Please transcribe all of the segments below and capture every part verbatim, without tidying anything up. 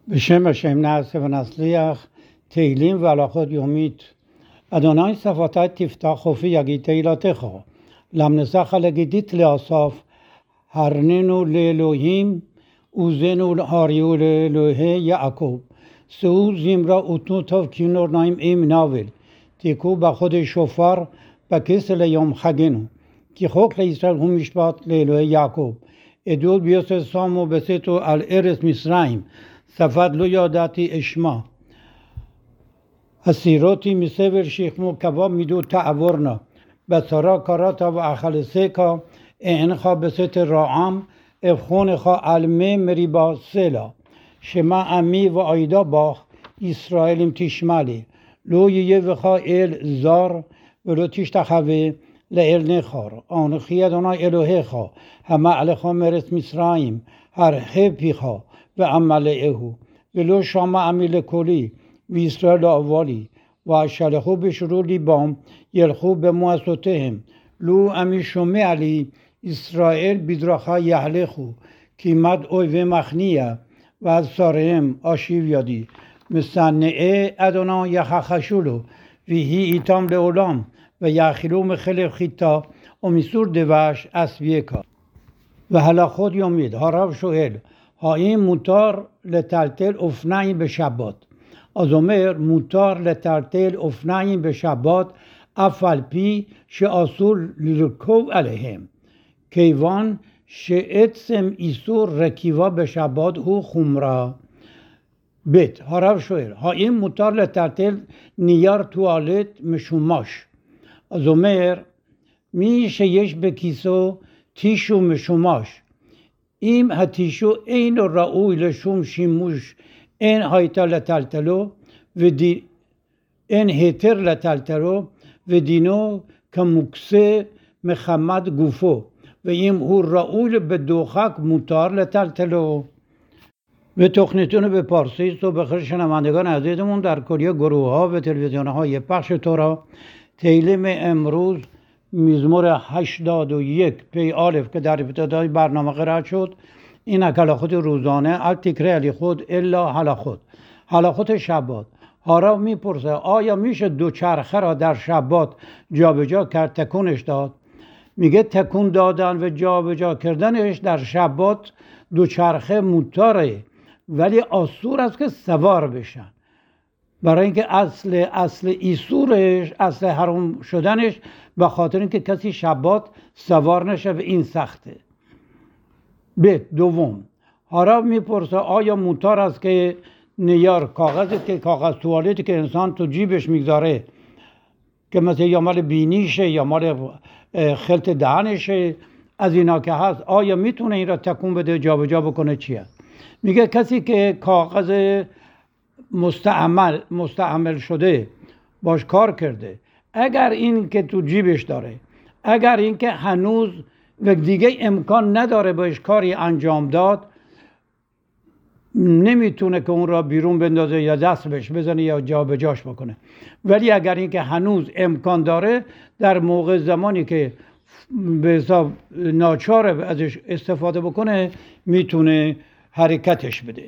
בשם השם נעשה ונצליח, תהילים והלכות יומית. אדוני שפתי תפתח חופי יגיד תהילתך, למנסך לגידית לאסף, הרננו לאלוהים, עוזנו להריו לאלוהי יעקב. שאו זמרה ותנו טוב כינור נעים עם נבל, תיקו בחודש שופר בכסל ליום חגנו. כי חוק לישראל הוא משפט לאלוהי יעקב. עדות ביוסף שמו בסתו על ארץ מצרים, ספד לא ידעתי אשמה. הסירותי מסבל שכמו קבע מידו תעבורנה, בצרה קראת ואכלסך, אינך בסתר רעם, אבחונך על מי מריבה סלע. שמע עמי ועידה בך, ישראלים תשמע לי. לא יהיה בך אל זר, ולא תשתחווה לאל נכר. אנוכי אדוני אלוהיך, המעלך מארץ מצרים, הרחב פיך ועמלאהו. ולא שמע עמי לקולי, וישראל לא אבוא לי. ואשלחו בשירות ליבם, ילכו במועצותיהם. לו עמי שומע לי, ישראל בדרכה יהלכו. כמעט אויבי מכניע, ועד שריהם אשיב ידי. משנאי אדוני יחחשו לו, ויהי איתם לעולם, ויאכלו מחלב חיטה, ומסור דבש אסבייקה. והלכות יומית, הרב שואל, האם מותר לטלטל אופניים בשבת? אז אומר, מותר לטלטל אופניים בשבת, אף על פי שאסור לרכוב עליהם. כיוון שעצם איסור רכיבה בשבת הוא חומרה. ב' הרב שואל, האם מותר לטלטל נייר טואלט משומש? אז אומר, מי שיש בכיסו טישו משומש, אם הטישו אינו ראוי לשום שימוש, אין הייתה לטלטלו, ודי... אין היתר לטלטלו, ודינו כמוקצה מחמת גופו, ואם הוא ראוי בדוחק מותר לטלטלו. و تخنیتون به پارسی صبح بخیر شنوندگان عزیزمون در کلیه گروه ها و تلویزیون های پخش تورا. تیلیم امروز مزمور هشتاد و یک پی آلف که در ابتدای برنامه قرائت شد. این هلاخوت روزانه التکره علی خود الا هلاخوت هلاخوت شبات. هارا میپرسه آیا میشه دوچرخه را در شبات جابجا کرد، تکونش داد؟ میگه تکون دادن و جابجا کردنش در شبات دوچرخه مطاره، ولی آسور است که سوار بشن، برای اینکه اصل اصل ایسورش، اصل حرام شدنش به خاطر اینکه کسی شبات سوار نشه و این سخته. به دوم هارا میپرسه آیا مطار است که نیار کاغذی که کاغذ توالتی که انسان تو جیبش میگذاره که مثل یا مال بینیشه یا مال خلط دهنشه، از اینا که هست، آیا میتونه این را تکون بده جابجا بکنه؟ چیه؟ میگه کسی که کاغذ مستعمل مستعمل شده باش کار کرده، اگر این که تو جیبش داره، اگر این که هنوز و دیگه امکان نداره باش کاری انجام داد، نمیتونه که اون را بیرون بندازه یا دست بهش بزنه یا جابجاش بکنه. ولی اگر این که هنوز امکان داره، در موقع زمانی که به حساب ناچاره ازش استفاده بکنه میتونه حرکتش بده.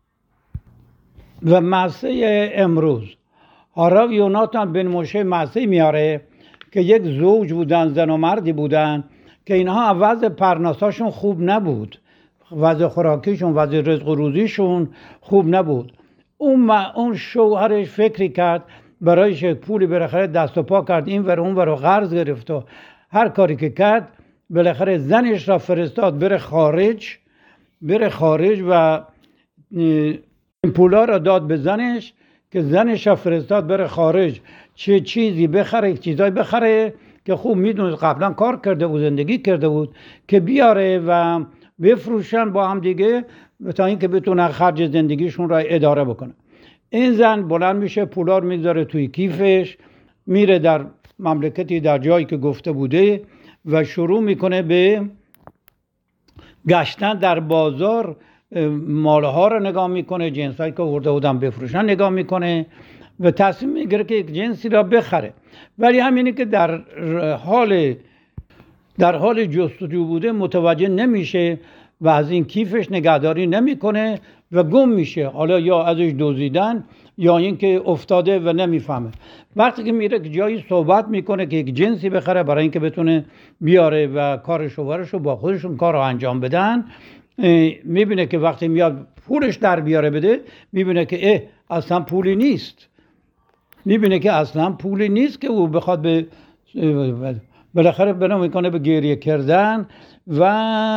و معصه امروز هارا یوناتان بن موشه معصه میاره که یک زوج بودن، زن و مردی بودن که اینها وضع پرناساشون خوب نبود، وضع خوراکیشون، وضع رزق و روزیشون خوب نبود. اون اون شوهرش فکری کرد برایش پولی بالاخره دست و پا کرد، این ور اون ور قرض گرفت و هر کاری که کرد بالاخره زنش را فرستاد بره خارج بره خارج و این پولا را داد به زنش که زنش را فرستاد بره خارج چه چیزی بخره، چیزایی بخره که خوب میدونه قبلا کار کرده بود، زندگی کرده بود، که بیاره و بفروشن با هم دیگه تا اینکه بتونن خرج زندگیشون را اداره بکنن. این زن بلند میشه، پولا رو میذاره توی کیفش، میره در مملکتی در جایی که گفته بوده و شروع میکنه به گشتن در بازار، مالها رو نگاه میکنه، جنسایی که آورده بودن بفروشن نگاه میکنه و تصمیم میگیره که یک جنسی را بخره. ولی همینی که در حال در حال جستجو بوده متوجه نمیشه و از این کیفش نگهداری نمیکنه و گم میشه، حالا یا ازش دزدیدن یا اینکه افتاده و نمیفهمه. وقتی که میره که جایی صحبت میکنه که یک جنسی بخره برای اینکه بتونه بیاره و کار شوهرش رو با خودشون کار رو انجام بدن، میبینه که وقتی میاد پولش در بیاره بده، میبینه که اه اصلا پولی نیست. میبینه که اصلا پولی نیست که او بخواد به بالاخره بنا میکنه به گریه کردن و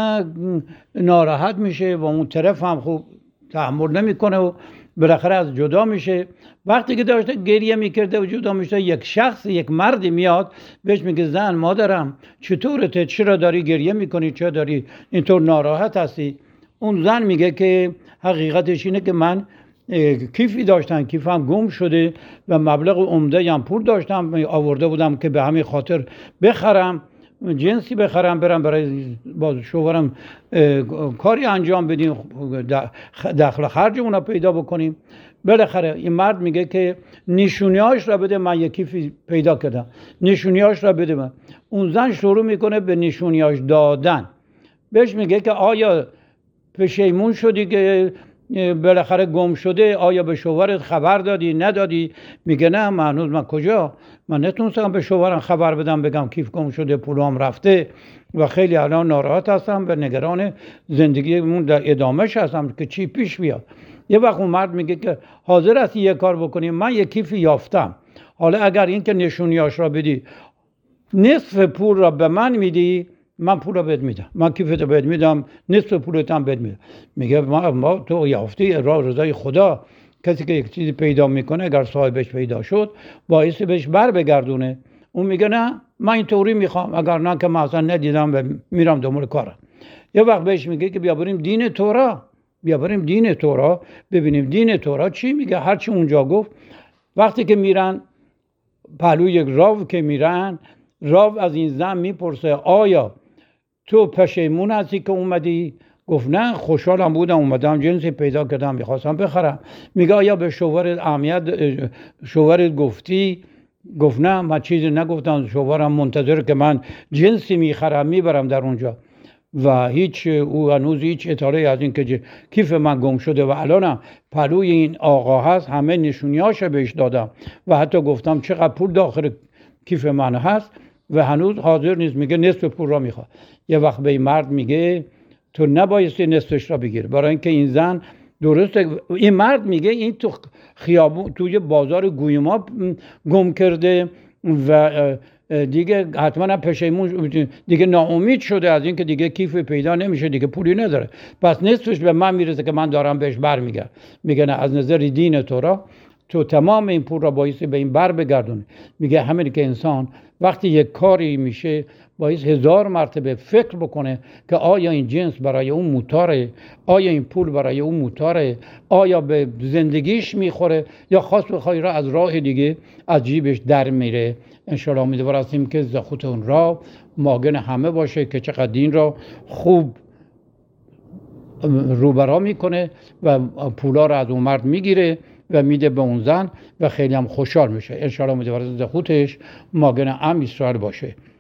ناراحت میشه و اون طرف هم خوب تحمل نمیکنه و بالاخره از جدا میشه. وقتی که داشته گریه میکرده و جدا میشه، یک شخص، یک مردی میاد بهش میگه زن مادرم چطورته، چرا داری گریه میکنی، چرا داری اینطور ناراحت هستی؟ اون زن میگه که حقیقتش اینه که من کیفی داشتم، کیفم گم شده و مبلغ عمده هم پول داشتم آورده بودم که به همین خاطر بخرم، جنسی بخرم، برم برای با شوهرم کاری انجام بدیم، دخل خرجمون رو پیدا بکنیم. بالاخره این مرد میگه که نشونیاش را بده، من یک کیفی پیدا کردم، نشونیاش را بده من. اون زن شروع میکنه به نشونیاش دادن. بهش میگه که آیا پشیمون شدی که بالاخره گم شده؟ آیا به شوهرت خبر دادی ندادی؟ میگه نه، من هنوز من کجا، من نتونستم به شوهرم خبر بدم بگم کیف گم شده، پولام رفته و خیلی الان ناراحت هستم و نگران زندگیمون در ادامهش هستم که چی پیش بیاد. یه وقت اون مرد میگه که حاضر هستی یه کار بکنیم، من یه کیفی یافتم، حالا اگر این که نشونیاش را بدی نصف پول را به من میدی، من پول رو بهت میدم، من کیفت رو بهت میدم، نصف پولت هم بهت میدم. میگه ما, ما تو یافتی راه رضای خدا، کسی که یک چیزی پیدا میکنه اگر صاحبش پیدا شد باعث بهش بر بگردونه. اون میگه نه من اینطوری میخوام، اگر نه که من اصلا ندیدم و میرم دنبال کارم. یه وقت بهش میگه که بیا بریم دین تورا، بیا بریم دین تورا ببینیم دین تورا چی میگه. هرچی اونجا گفت. وقتی که میرن پهلوی یک راو که میرن، راو از این زن میپرسه آیا تو پشیمون هستی که اومدی؟ گفت نه، خوشحالم بودم اومدم، جنسی پیدا کردم میخواستم بخرم. میگه آیا به شوهرت اهمیت شوهرت گفتی؟ گفت نه، من چیزی نگفتم، شوهرم منتظر که من جنسی میخرم میبرم در اونجا و هیچ او هنوز هیچ اطلاعی از این که کیف من گم شده و الانم پلوی این آقا هست، همه نشونیاشو بهش دادم و حتی گفتم چقدر پول داخل کیف من هست و هنوز حاضر نیست. میگه نصف پول را میخواد. یه وقت به این مرد میگه تو نبایستی نصفش را بگیر، برای اینکه این زن درسته. این مرد میگه این تو خیابون توی بازار گویما گم کرده و دیگه حتما پشیمون، دیگه ناامید شده از اینکه دیگه کیف پیدا نمیشه، دیگه پولی نداره، پس نصفش به من میرسه که من دارم بهش بر میگم. میگه نه، از نظر دین تورا تو تمام این پول را بایستی به این بر بگردونه. میگه همین که انسان وقتی یک کاری میشه باید هزار مرتبه فکر بکنه که آیا این جنس برای اون موتاره، آیا این پول برای اون موتاره، آیا به زندگیش میخوره یا خاص بخوای را از راه دیگه از جیبش در میره. انشاءالله امیدوار هستیم که زخوت اون را ماگن همه باشه که چقدر دین را خوب روبرا میکنه و پولا را از اون مرد میگیره و میده به اون زن و خیلی هم خوشحال میشه. انشاءالله امیدوار هستیم زخوتش ماگن ام اسرائیل باشه.